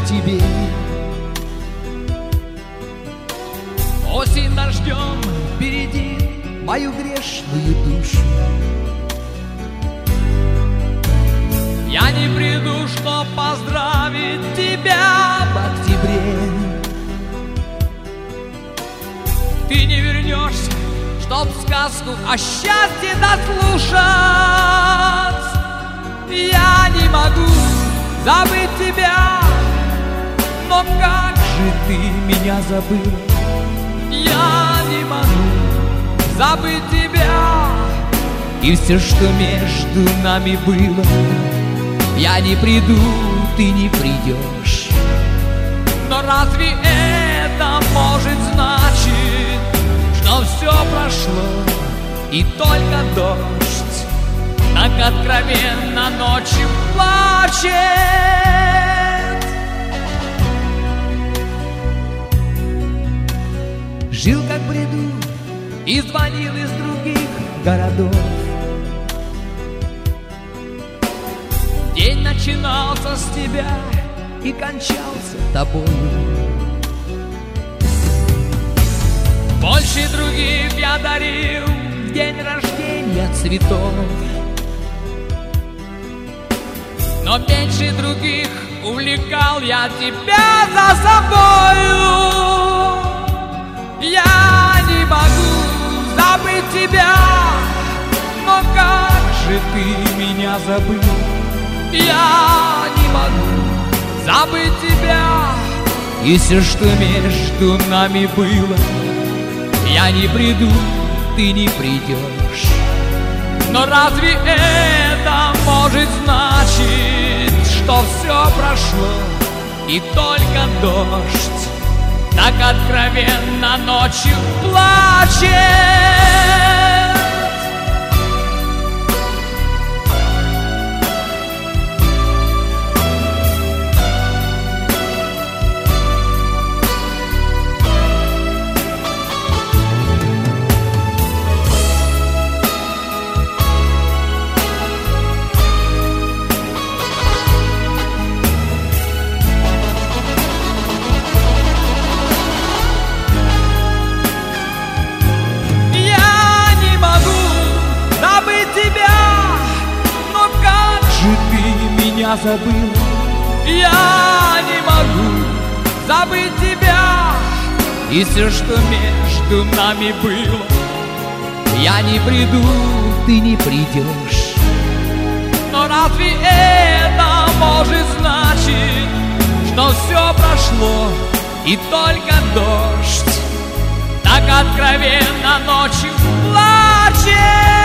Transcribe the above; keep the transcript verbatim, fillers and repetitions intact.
тебе. Осень дождем впереди мою грешную душу. Я не приду, чтоб поздравить тебя в октябре. Ты не вернешься, чтоб сказку о счастье дослушать. Я не могу забыть тебя, но как же ты меня забыл? Я не могу забыть тебя и все, что между нами было. Я не приду, ты не придешь. Но разве это может значить, что все прошло и только дождь так откровенно ночью плачет? Жил как в бреду и звонил из других городов. День начинался с тебя и кончался тобою. Больше других я дарил в день рождения цветов, но меньше других увлекал я тебя за собою. Я не могу забыть тебя, но как же ты меня забыл? Я не могу забыть тебя и все, что между нами было. Я не приду, ты не придешь. Но разве это может значить, что все прошло и только дождь так откровенно ночью плачет? Меня забыл. Я не могу забыть тебя и все, что между нами было. Я не приду, ты не придешь. Но разве это может значить, что все прошло и только дождь так откровенно ночью плачет?